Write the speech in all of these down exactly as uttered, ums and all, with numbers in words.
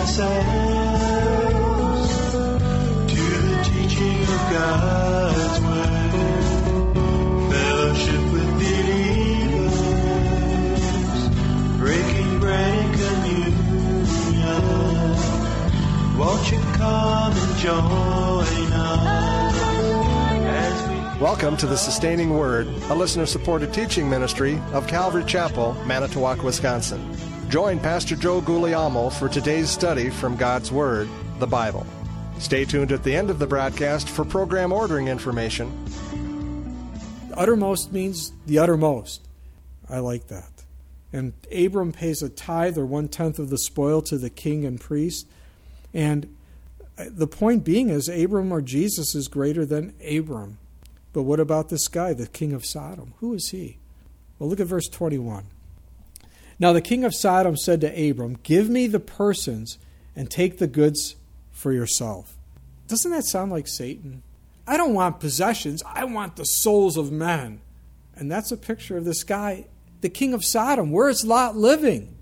ourselves to the teaching of God's word, fellowship with believers, breaking bread and communion. Won't you come and join us as we... Welcome to the Sustaining Word, a listener-supported teaching ministry of Calvary Chapel, Manitowoc, Wisconsin. Join Pastor Joe Guglielmo for today's study from God's Word, the Bible. Stay tuned at the end of the broadcast for program ordering information. The uttermost means the uttermost. I like that. And Abram pays a tithe or one-tenth of the spoil to the king and priest. And the point being is Abram or Jesus is greater than Abram. But what about this guy, the king of Sodom? Who is he? Well, look at verse twenty-one. Now the king of Sodom said to Abram, "Give me the persons and take the goods for yourself." Doesn't that sound like Satan? I don't want possessions. I want the souls of men. And that's a picture of this guy, the king of Sodom. Where is Lot living?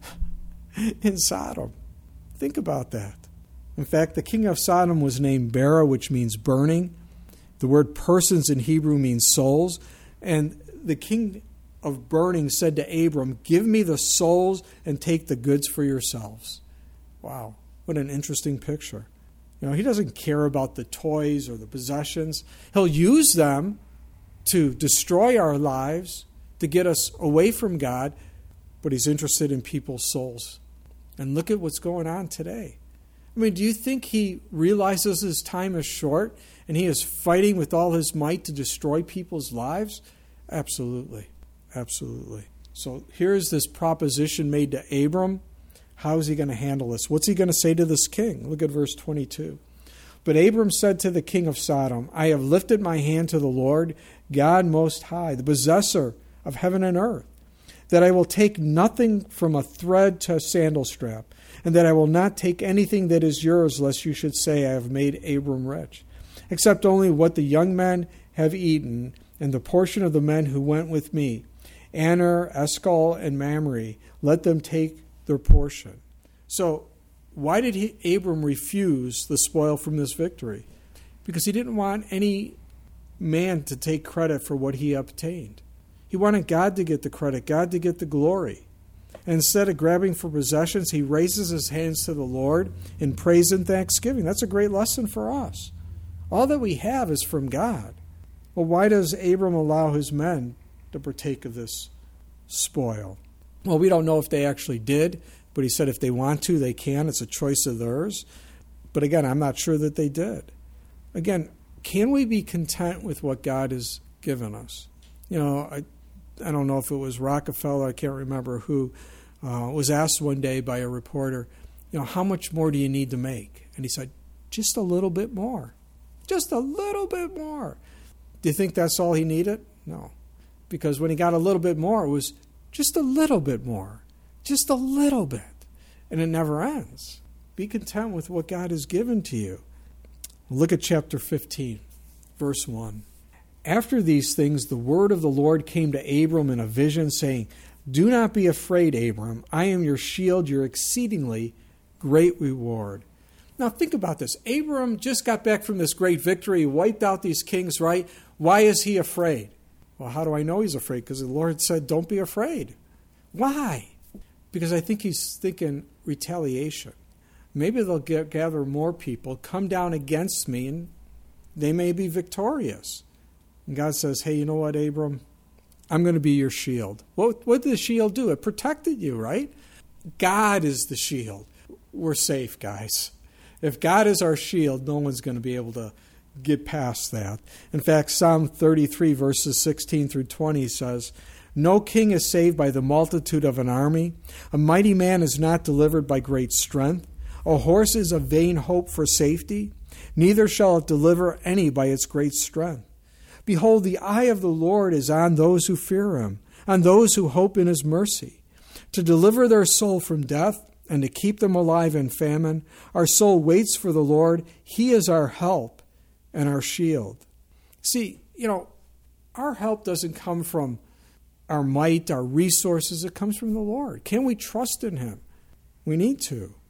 In Sodom. Think about that. In fact, the king of Sodom was named Bera, which means burning. The word persons in Hebrew means souls. And the king of burning said to Abram, "Give me the souls and take the goods for yourselves." Wow, what an interesting picture. You know, he doesn't care about the toys or the possessions. He'll use them to destroy our lives, to get us away from God, but he's interested in people's souls. And look at what's going on today. I mean, do you think he realizes his time is short and he is fighting with all his might to destroy people's lives? Absolutely. Absolutely. So here's this proposition made to Abram. How is he going to handle this? What's he going to say to this king? Look at verse twenty-two. But Abram said to the king of Sodom, "I have lifted my hand to the Lord, God Most High, the possessor of heaven and earth, that I will take nothing from a thread to a sandal strap, and that I will not take anything that is yours, lest you should say, I have made Abram rich, except only what the young men have eaten, and the portion of the men who went with me, Aner, Eshcol, and Mamre, let them take their portion." So why did he, Abram refuse the spoil from this victory? Because he didn't want any man to take credit for what he obtained. He wanted God to get the credit, God to get the glory. And instead of grabbing for possessions, he raises his hands to the Lord in praise and thanksgiving. That's a great lesson for us. All that we have is from God. Well, why does Abram allow his men to partake of this spoil? Well, we don't know if they actually did, but he said if they want to, they can. It's a choice of theirs. But again, I'm not sure that they did. Again, can we be content with what God has given us? You know, I, I don't know if it was Rockefeller, I can't remember who, uh, was asked one day by a reporter, you know, how much more do you need to make? And he said, just a little bit more. Just a little bit more. Do you think that's all he needed? No. Because when he got a little bit more, it was just a little bit more. Just a little bit. And it never ends. Be content with what God has given to you. Look at chapter fifteen, verse one. After these things, the word of the Lord came to Abram in a vision, saying, "Do not be afraid, Abram. I am your shield, your exceedingly great reward." Now think about this. Abram just got back from this great victory. He wiped out these kings, right? Why is he afraid? Well, how do I know he's afraid? Because the Lord said, don't be afraid. Why? Because I think he's thinking retaliation. Maybe they'll get, gather more people, come down against me, and they may be victorious. And God says, hey, you know what, Abram? I'm going to be your shield. What, what did the shield do? It protected you, right? God is the shield. We're safe, guys. If God is our shield, no one's going to be able to get past that. In fact, Psalm thirty-three, verses sixteen through twenty says, "No king is saved by the multitude of an army. A mighty man is not delivered by great strength. A horse is a vain hope for safety. Neither shall it deliver any by its great strength. Behold, the eye of the Lord is on those who fear him, on those who hope in his mercy, to deliver their soul from death and to keep them alive in famine. Our soul waits for the Lord. He is our help and our shield." See, you know, our help doesn't come from our might, our resources. It comes from the Lord. Can we trust in him? We need to.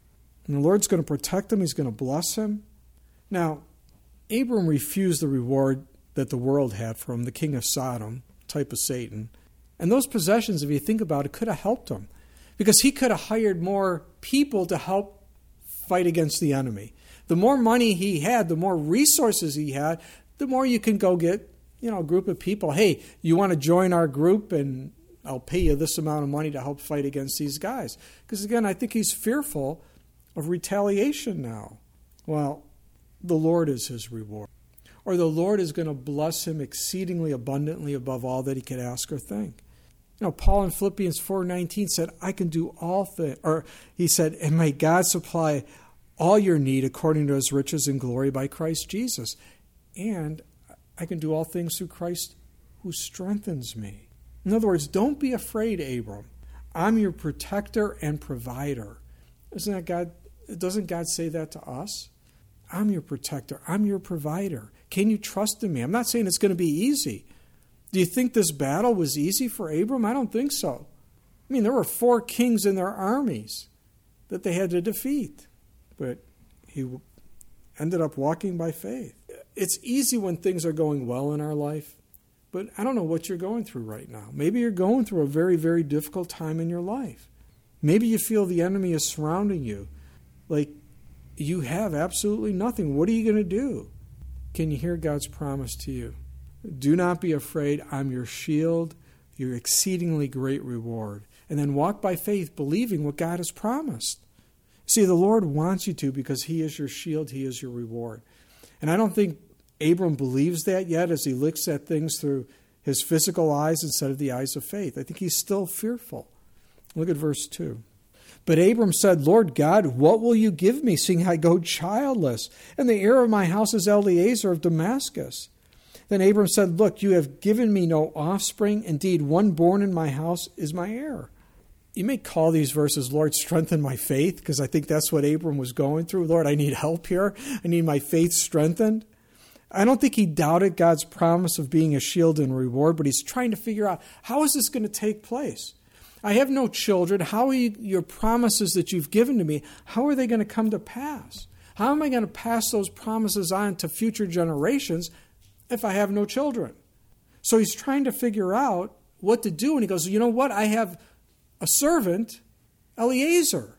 And the Lord's going to protect him. He's going to bless him. Now, Abram refused the reward that the world had for him, the king of Sodom, type of Satan. And those possessions, if you think about it, could have helped him. Because he could have hired more people to help fight against the enemy. The more money he had, the more resources he had, the more you can go get, you know, a group of people. Hey, you want to join our group and I'll pay you this amount of money to help fight against these guys. Because again, I think he's fearful of retaliation now. Well, the Lord is his reward. Or the Lord is going to bless him exceedingly abundantly above all that he could ask or think. You know, Paul in Philippians four nineteen said, I can do all things, or he said, and may God supply all your need according to his riches and glory by Christ Jesus. And I can do all things through Christ who strengthens me. In other words, don't be afraid, Abram. I'm your protector and provider. Isn't that God? Doesn't God say that to us? I'm your protector. I'm your provider. Can you trust in me? I'm not saying it's going to be easy. Do you think this battle was easy for Abram? I don't think so. I mean, there were four kings in their armies that they had to defeat. But he ended up walking by faith. It's easy when things are going well in our life. But I don't know what you're going through right now. Maybe you're going through a very, very difficult time in your life. Maybe you feel the enemy is surrounding you. Like you have absolutely nothing. What are you going to do? Can you hear God's promise to you? Do not be afraid. I'm your shield, your exceedingly great reward. And then walk by faith, believing what God has promised. See, the Lord wants you to because he is your shield, he is your reward. And I don't think Abram believes that yet as he looks at things through his physical eyes instead of the eyes of faith. I think he's still fearful. Look at verse two. But Abram said, Lord God, what will you give me, seeing I go childless? And the heir of my house is Eliezer of Damascus. Then Abram said, look, you have given me no offspring. Indeed, one born in my house is my heir. You may call these verses, Lord, strengthen my faith, because I think that's what Abram was going through. Lord, I need help here. I need my faith strengthened. I don't think he doubted God's promise of being a shield and reward, but he's trying to figure out, how is this going to take place? I have no children. How are you, your promises that you've given to me, how are they going to come to pass? How am I going to pass those promises on to future generations if I have no children? So he's trying to figure out what to do. And he goes, you know what? I have a servant, Eliezer.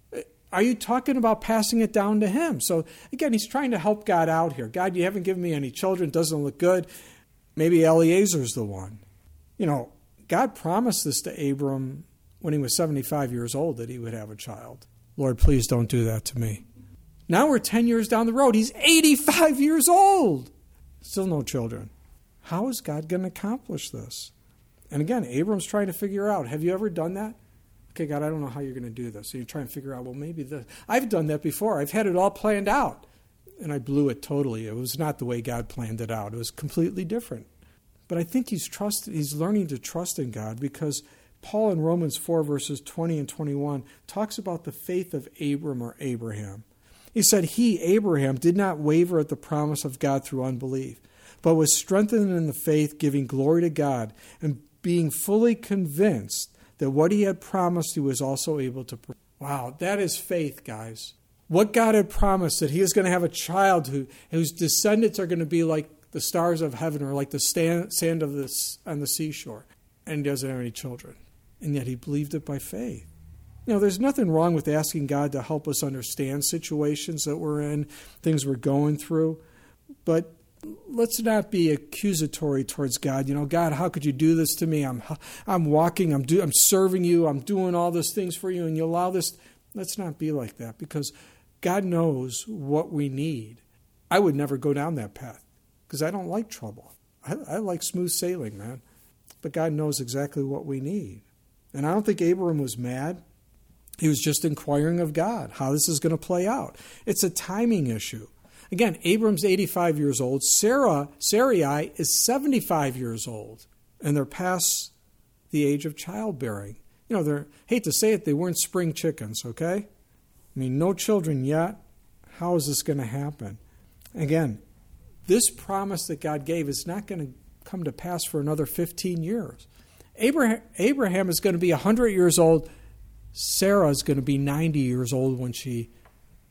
Are you talking about passing it down to him? So again, he's trying to help God out here. God, you haven't given me any children. It doesn't look good. Maybe Eliezer's the one. You know, God promised this to Abram when he was seventy-five years old that he would have a child. Lord, please don't do that to me. Now we're ten years down the road. He's eighty-five years old. Still no children. How is God going to accomplish this? And again, Abram's trying to figure out, have you ever done that? Okay, God, I don't know how you're going to do this. So you're trying to figure out, well, maybe this. I've done that before. I've had it all planned out. And I blew it totally. It was not the way God planned it out. It was completely different. But I think he's trusted, he's learning to trust in God because Paul in Romans four, verses twenty and twenty-one, talks about the faith of Abram or Abraham. He said, he, Abraham, did not waver at the promise of God through unbelief, but was strengthened in the faith, giving glory to God, and being fully convinced that what he had promised he was also able to perform. Wow, that is faith, guys. What God had promised, that he is going to have a child who, whose descendants are going to be like the stars of heaven or like the stand, sand of the, on the seashore. And he doesn't have any children. And yet he believed it by faith. You know, there's nothing wrong with asking God to help us understand situations that we're in, things we're going through. But let's not be accusatory towards God. You know, God, how could you do this to me? I'm I'm walking, I'm do, I'm serving you, I'm doing all these things for you, and you allow this. Let's not be like that, because God knows what we need. I would never go down that path, because I don't like trouble. I, I like smooth sailing, man. But God knows exactly what we need. And I don't think Abraham was mad. He was just inquiring of God how this is going to play out. It's a timing issue. Again, Abram's eighty-five years old. Sarah, Sarai is seventy-five years old. And they're past the age of childbearing. You know, they're, hate to say it, they weren't spring chickens, okay? I mean, no children yet. How is this going to happen? Again, this promise that God gave is not going to come to pass for another fifteen years. Abraham, Abraham is going to be one hundred years old. Sarah is going to be ninety years old when she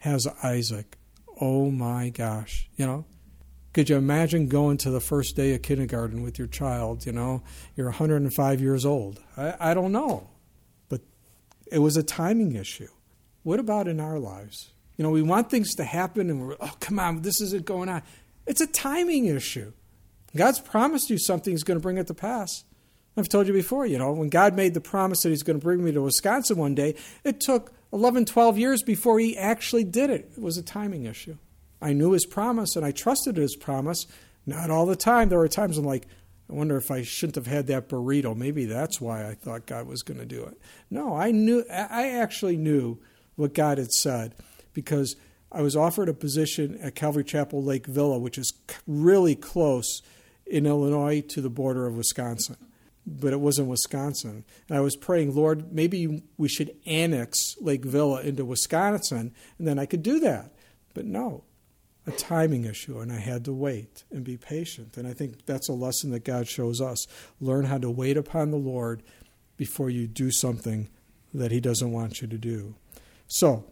has Isaac. Oh my gosh, you know. Could you imagine going to the first day of kindergarten with your child, you know? You're one hundred five years old. I, I don't know. But it was a timing issue. What about in our lives? You know, we want things to happen and we're, oh, come on, this isn't going on. It's a timing issue. God's promised you something, He's going to bring it to pass. I've told you before, you know, when God made the promise that He's going to bring me to Wisconsin one day, it took eleven, twelve years before He actually did it. It was a timing issue. I knew His promise and I trusted His promise. Not all the time. There were times I'm like, I wonder if I shouldn't have had that burrito. Maybe that's why I thought God was going to do it. No, I knew. I actually knew what God had said because I was offered a position at Calvary Chapel Lake Villa, which is really close in Illinois to the border of Wisconsin. But it wasn't Wisconsin. And I was praying, Lord, maybe we should annex Lake Villa into Wisconsin, and then I could do that. But no. A timing issue, and I had to wait and be patient. And I think that's a lesson that God shows us. Learn how to wait upon the Lord before you do something that He doesn't want you to do. So,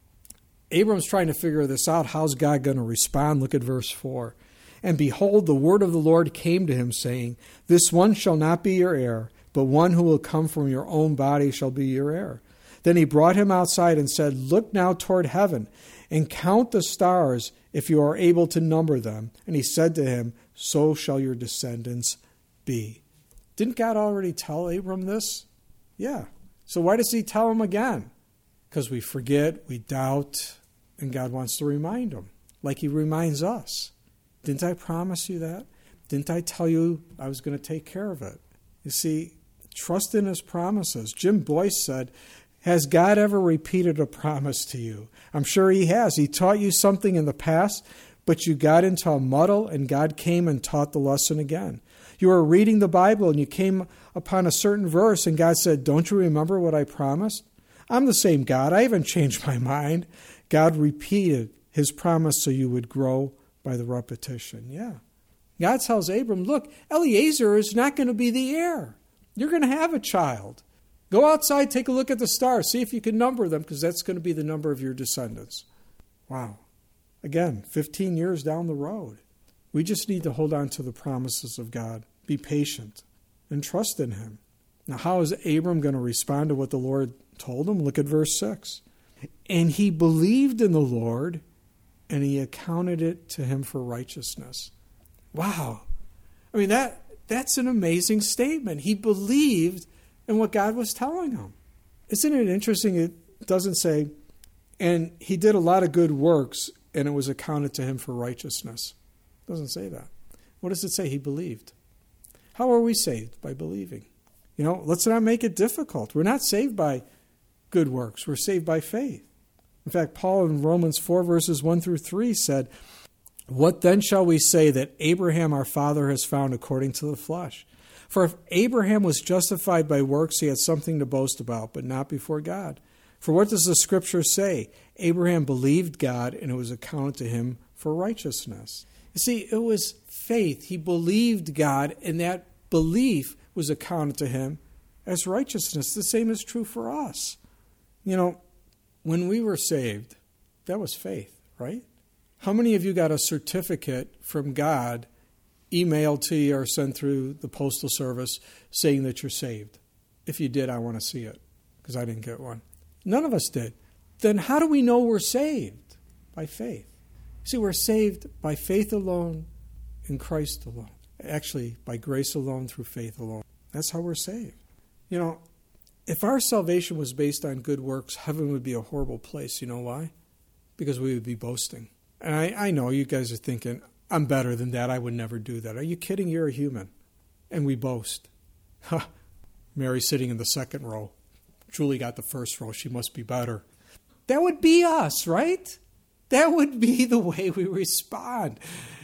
Abram's trying to figure this out. How's God going to respond? Look at verse four. And behold, the word of the Lord came to him, saying, This one shall not be your heir, but one who will come from your own body shall be your heir. Then he brought him outside and said, Look now toward heaven, and count the stars, if you are able to number them. And he said to him, So shall your descendants be. Didn't God already tell Abram this? Yeah. So why does He tell him again? Because we forget, we doubt, and God wants to remind him, like He reminds us. Didn't I promise you that? Didn't I tell you I was going to take care of it? You see, trust in His promises. Jim Boyce said, Has God ever repeated a promise to you? I'm sure He has. He taught you something in the past, but you got into a muddle and God came and taught the lesson again. You were reading the Bible and you came upon a certain verse and God said, Don't you remember what I promised? I'm the same God. I haven't changed my mind. God repeated His promise so you would grow by the repetition. Yeah. God tells Abram, look, Eliezer is not going to be the heir. You're going to have a child. Go outside, take a look at the stars, see if you can number them, because that's going to be the number of your descendants. Wow. Again, fifteen years down the road. We just need to hold on to the promises of God, be patient, and trust in Him. Now, how is Abram going to respond to what the Lord told him? Look at verse six. And he believed in the Lord, and He accounted it to him for righteousness. Wow. I mean, that that's an amazing statement. He believed in what God was telling him. Isn't it interesting? It doesn't say, and he did a lot of good works, and it was accounted to him for righteousness. It doesn't say that. What does it say? He believed. How are we saved? By believing. You know, let's not make it difficult. We're not saved by good works. We're saved by faith. In fact, Paul in Romans four, verses one through three said, What then shall we say that Abraham our father has found according to the flesh? For if Abraham was justified by works, he had something to boast about, but not before God. For what does the Scripture say? Abraham believed God, and it was accounted to him for righteousness. You see, it was faith. He believed God, and that belief was accounted to him as righteousness. The same is true for us. You know, when we were saved, that was faith, right? How many of you got a certificate from God emailed to you or sent through the postal service saying that you're saved? If you did, I want to see it, because I didn't get one. None of us did. Then how do we know we're saved? By faith. See, we're saved by faith alone in Christ alone. Actually, by grace alone through faith alone. That's how we're saved. You know, if our salvation was based on good works, heaven would be a horrible place. You know why? Because we would be boasting. And I, I know you guys are thinking, I'm better than that. I would never do that. Are you kidding? You're a human. And we boast. Huh. Mary's sitting in the second row. Julie got the first row. She must be better. That would be us, right? That would be the way we respond.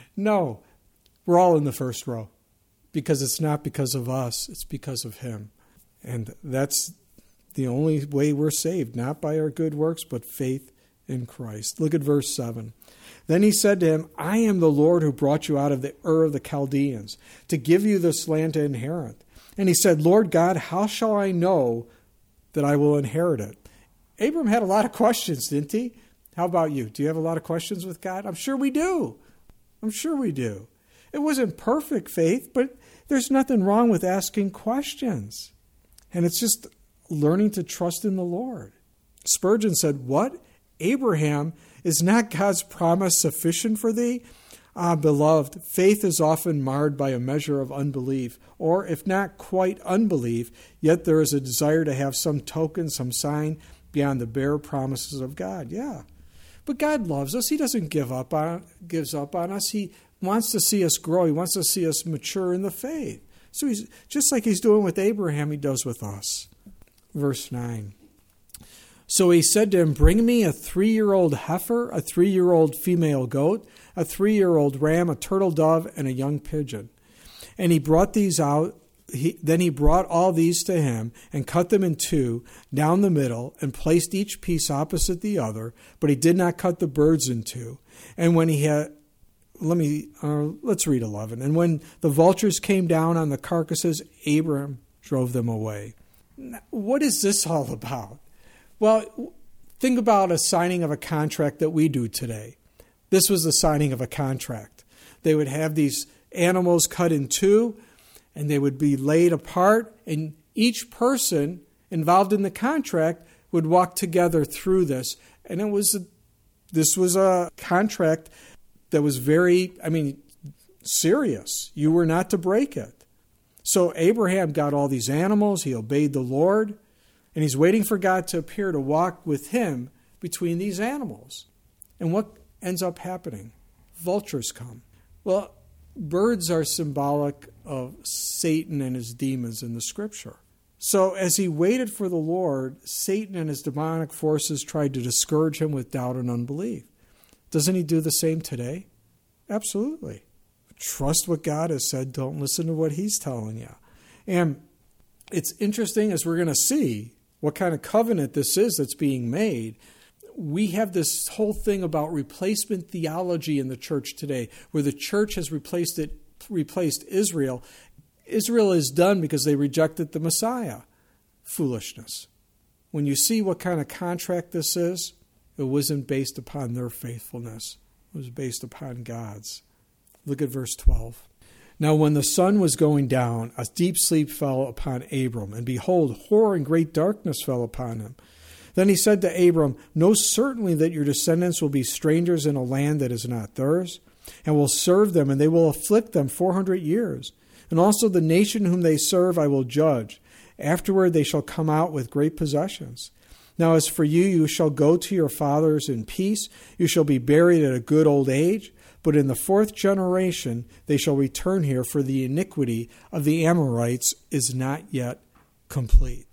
No, we're all in the first row. Because it's not because of us. It's because of Him. And that's the only way we're saved. Not by our good works, but faith in Christ. Look at verse seven. Then he said to him, I am the Lord who brought you out of the Ur of the Chaldeans to give you this land to inherit. And he said, Lord God, how shall I know that I will inherit it? Abram had a lot of questions, didn't he? How about you? Do you have a lot of questions with God? I'm sure we do. I'm sure we do. It wasn't perfect faith, but there's nothing wrong with asking questions. And it's just learning to trust in the Lord. Spurgeon said, "What? Abraham, is not God's promise sufficient for thee? Ah, beloved, faith is often marred by a measure of unbelief, or if not quite unbelief, yet there is a desire to have some token, some sign beyond the bare promises of God." Yeah. But God loves us. He doesn't give up on gives up on us. He wants to see us grow. He wants to see us mature in the faith. So he's just like he's doing with Abraham, he does with us. Verse nine. So he said to him, "Bring me a three-year-old heifer, a three-year-old female goat, a three-year-old ram, a turtle dove, and a young pigeon." And he brought these out. He, then he brought all these to him and cut them in two down the middle and placed each piece opposite the other, but he did not cut the birds in two. And when he had, let me, uh, let's read eleven. And when the vultures came down on the carcasses, Abram drove them away. What is this all about? Well, think about a signing of a contract that we do today. This was the signing of a contract. They would have these animals cut in two, and they would be laid apart, and each person involved in the contract would walk together through this. And it was a, this was a contract that was very, I mean, serious. You were not to break it. So Abraham got all these animals. He obeyed the Lord, and he's waiting for God to appear to walk with him between these animals. And what ends up happening? Vultures come. Well, birds are symbolic of Satan and his demons in the Scripture. So as he waited for the Lord, Satan and his demonic forces tried to discourage him with doubt and unbelief. Doesn't he do the same today? Absolutely. Trust what God has said. Don't listen to what he's telling you. And it's interesting, as we're going to see, what kind of covenant this is that's being made. We have this whole thing about replacement theology in the church today, where the church has replaced it, replaced Israel. Israel is done because they rejected the Messiah. Foolishness. When you see what kind of contract this is, it wasn't based upon their faithfulness. It was based upon God's. Look at verse twelve. Now when the sun was going down, a deep sleep fell upon Abram, and behold, horror and great darkness fell upon him. Then he said to Abram, "Know certainly that your descendants will be strangers in a land that is not theirs, and will serve them, and they will afflict them four hundred years. And also the nation whom they serve I will judge. Afterward they shall come out with great possessions. Now as for you, you shall go to your fathers in peace. You shall be buried at a good old age. But in the fourth generation they shall return here, for the iniquity of the Amorites is not yet complete."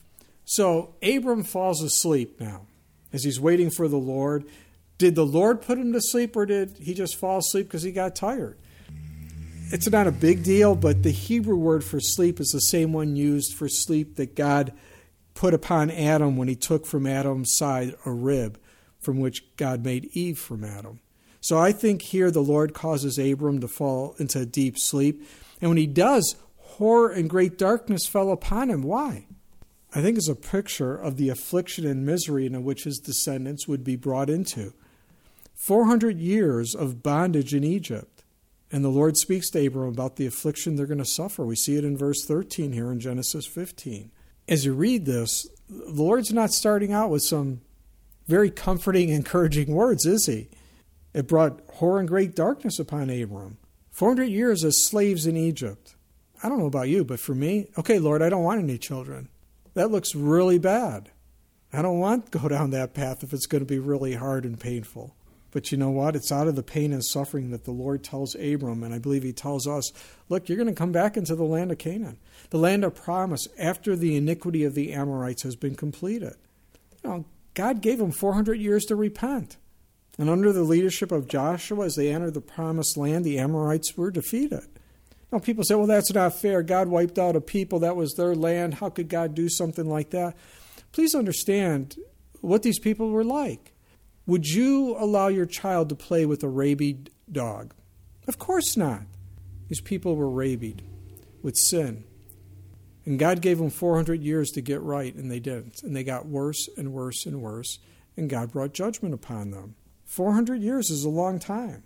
So Abram falls asleep now as he's waiting for the Lord. Did the Lord put him to sleep, or did he just fall asleep because he got tired? It's not a big deal, but the Hebrew word for sleep is the same one used for sleep that God put upon Adam when he took from Adam's side a rib from which God made Eve from Adam. So I think here the Lord causes Abram to fall into a deep sleep. And when he does, horror and great darkness fell upon him. Why? I think it's a picture of the affliction and misery in which his descendants would be brought into. four hundred years of bondage in Egypt. And the Lord speaks to Abram about the affliction they're going to suffer. We see it in verse thirteen here in Genesis fifteen. As you read this, the Lord's not starting out with some very comforting, encouraging words, is he? It brought horror and great darkness upon Abram. four hundred years as slaves in Egypt. I don't know about you, but for me, okay, Lord, I don't want any children. That looks really bad. I don't want to go down that path if it's going to be really hard and painful. But you know what? It's out of the pain and suffering that the Lord tells Abram, and I believe he tells us, look, you're going to come back into the land of Canaan, the land of promise, after the iniquity of the Amorites has been completed. You know, God gave them four hundred years to repent. And under the leadership of Joshua, as they entered the promised land, the Amorites were defeated. Now, people say, well, that's not fair. God wiped out a people. That was their land. How could God do something like that? Please understand what these people were like. Would you allow your child to play with a rabid dog? Of course not. These people were rabid with sin. And God gave them four hundred years to get right, and they didn't. And they got worse and worse and worse. and God brought judgment upon them. four hundred years is a long time.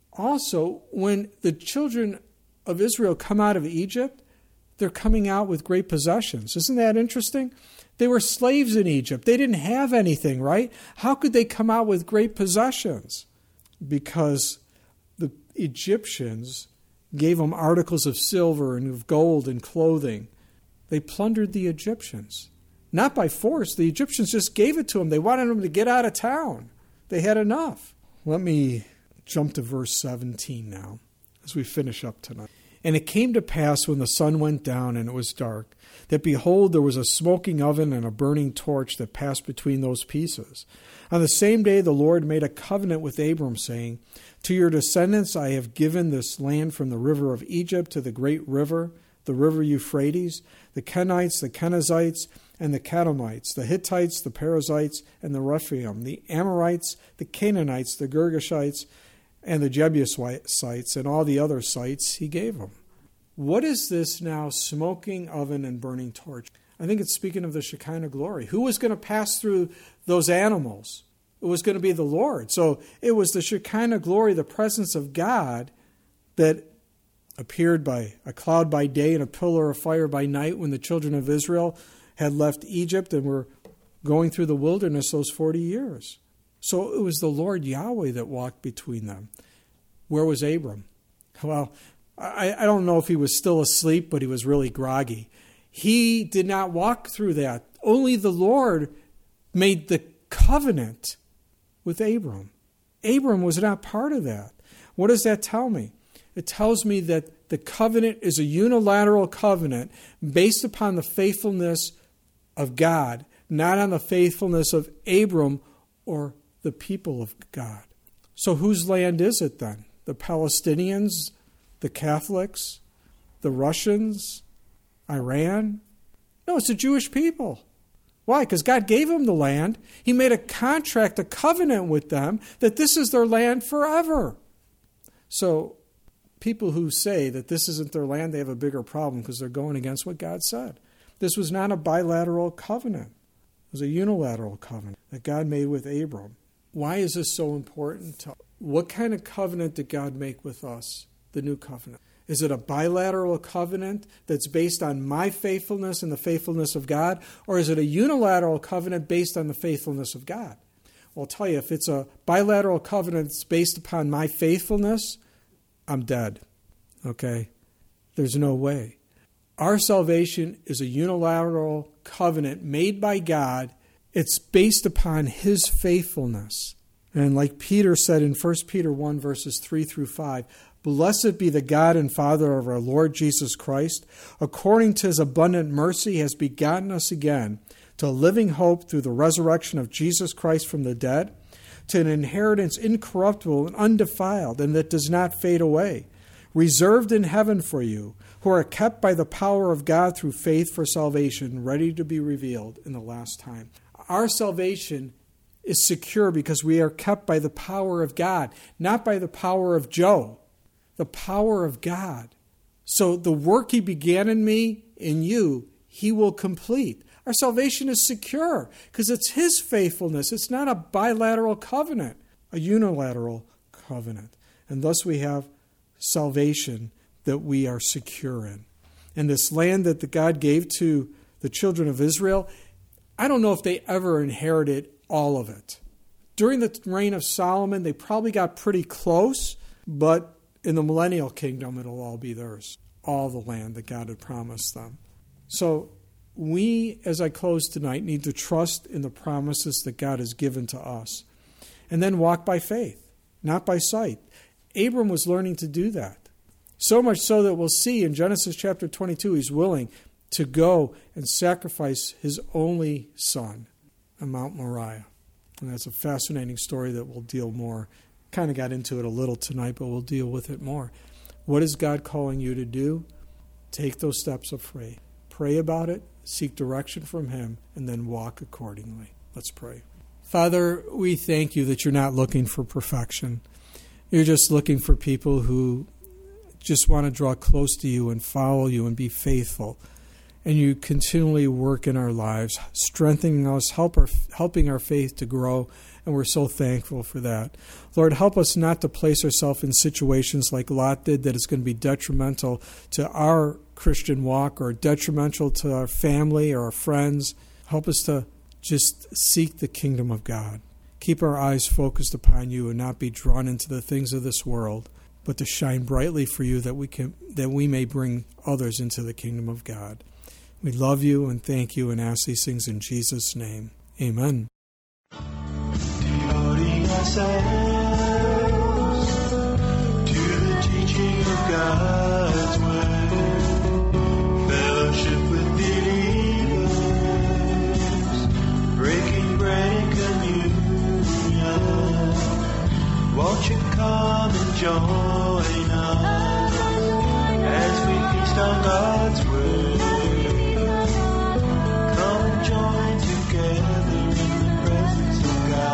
Also, when the children of Israel come out of Egypt, they're coming out with great possessions. Isn't that interesting? They were slaves in Egypt. They didn't have anything, right? How could they come out with great possessions? Because the Egyptians gave them articles of silver and of gold and clothing. They plundered the Egyptians. Not by force. The Egyptians just gave it to them. They wanted them to get out of town. They had enough. Let me jump to verse seventeen now as we finish up tonight. And it came to pass when the sun went down and it was dark, that behold, there was a smoking oven and a burning torch that passed between those pieces. On the same day the Lord made a covenant with Abram, saying, To your descendants I have given this land from the river of Egypt to the great river, the river Euphrates, the Kenites, the Kenizzites, and the Kadmonites, the Hittites, the Perizzites, and the Rephaim, the Amorites, the Canaanites, the Girgashites, and the Jebusites, and all the other sites he gave them. What is this now smoking oven and burning torch? I think it's speaking of the Shekinah glory. Who was going to pass through those animals? It was going to be the Lord. So it was the Shekinah glory, the presence of God, that appeared by a cloud by day and a pillar of fire by night when the children of Israel had left Egypt and were going through the wilderness those forty years. So it was the Lord Yahweh that walked between them. Where was Abram? Well, I, I don't know if he was still asleep, but he was really groggy. He did not walk through that. Only the Lord made the covenant with Abram. Abram was not part of that. What does that tell me? It tells me that the covenant is a unilateral covenant based upon the faithfulness of God, not on the faithfulness of Abram or the people of God. So whose land is it then? The Palestinians, the Catholics, the Russians, Iran? No, it's the Jewish people. Why? Because God gave them the land. He made a contract, a covenant with them that this is their land forever. So people who say that this isn't their land, they have a bigger problem because they're going against what God said. This was not a bilateral covenant. It was a unilateral covenant that God made with Abram. Why is this so important? What kind of covenant did God make with us, the new covenant? Is it a bilateral covenant that's based on my faithfulness and the faithfulness of God? Or is it a unilateral covenant based on the faithfulness of God? Well, I'll tell you, if it's a bilateral covenant that's based upon my faithfulness, I'm dead. Okay? There's no way. Our salvation is a unilateral covenant made by God. It's based upon His faithfulness. And like Peter said in First Peter one, verses three through five, Blessed be the God and Father of our Lord Jesus Christ, according to His abundant mercy has begotten us again to a living hope through the resurrection of Jesus Christ from the dead, to an inheritance incorruptible and undefiled, and that does not fade away, reserved in heaven for you, who are kept by the power of God through faith for salvation, ready to be revealed in the last time. Our salvation is secure because we are kept by the power of God, not by the power of Joe, the power of God. So the work He began in me, in you, He will complete. Our salvation is secure because it's His faithfulness. It's not a bilateral covenant, a unilateral covenant. And thus we have salvation that we are secure in. And this land that the God gave to the children of Israel, I don't know if they ever inherited all of it. During the reign of Solomon, they probably got pretty close, but in the millennial kingdom, it'll all be theirs. All the land that God had promised them. So we, as I close tonight, need to trust in the promises that God has given to us. And then walk by faith, not by sight. Abram was learning to do that. So much so that we'll see in Genesis chapter twenty-two, he's willing to go and sacrifice his only son on Mount Moriah. And that's a fascinating story that we'll deal more. Kind of got into it a little tonight, but we'll deal with it more. What is God calling you to do? Take those steps of faith. Pray about it, seek direction from Him, and then walk accordingly. Let's pray. Father, we thank You that You're not looking for perfection. You're just looking for people who just want to draw close to You and follow You and be faithful. and you continually work in our lives, strengthening us, help our, helping our faith to grow, and we're so thankful for that. Lord, help us not to place ourselves in situations like Lot did that is going to be detrimental to our Christian walk or detrimental to our family or our friends. Help us to just seek the kingdom of God. Keep our eyes focused upon you and not be drawn into the things of this world, but to shine brightly for you that we can that we may bring others into the kingdom of God. We love you and thank you and ask these things in Jesus' name. Amen. Devoting ourselves to the teaching of God's word, fellowship with believers, breaking bread and communion. Won't you come and join us as we feast on God's word? Come and join together in the presence of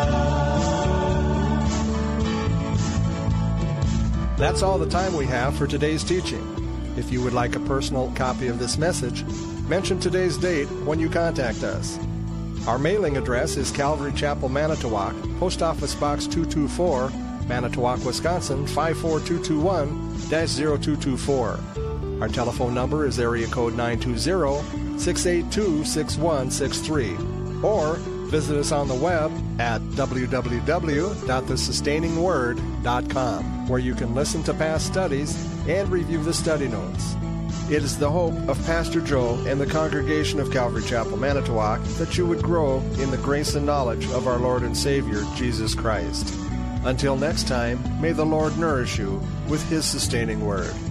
God. That's all the time we have for today's teaching. If you would like a personal copy of this message, mention today's date when you contact us. Our mailing address is Calvary Chapel, Manitowoc, Post Office Box two two four, Manitowoc, Wisconsin five four two two one dash zero two two four. Our telephone number is area code nine two zero, six eight two, six one six three. Or visit us on the web at w w w dot the sustaining word dot com, where you can listen to past studies and review the study notes. It is the hope of Pastor Joe and the congregation of Calvary Chapel, Manitowoc, that you would grow in the grace and knowledge of our Lord and Savior, Jesus Christ. Until next time, may the Lord nourish you with His sustaining word.